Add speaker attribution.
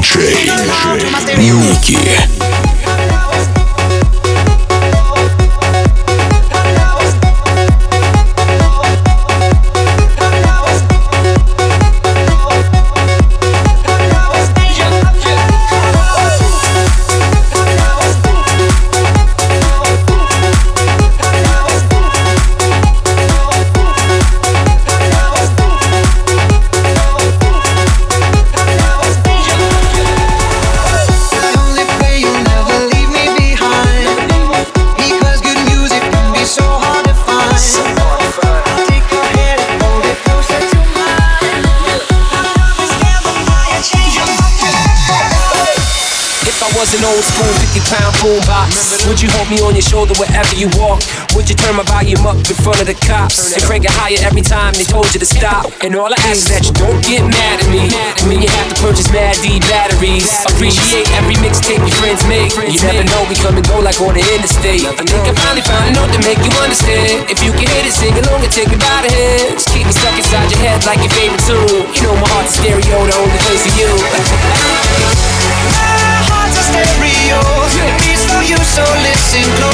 Speaker 1: диджей Ники.
Speaker 2: Was an old school 50-pound boombox. Would you hold me on your shoulder wherever you walk? Would you turn my volume up in front of the cops and crank it higher every time they told you to stop? And all I ask is that you don't get mad at me when you have to purchase Mad D batteries. Appreciate every mixtape your friends make. You never know, we come and go like on the interstate. I think I finally found a note to make you understand. If you can hit it, sing along and take me by the hand. Just keep me stuck inside your head like your favorite tune. You know my heart's a stereo, the only place for you.
Speaker 3: My heart's a stereo, beats for you, so listen close.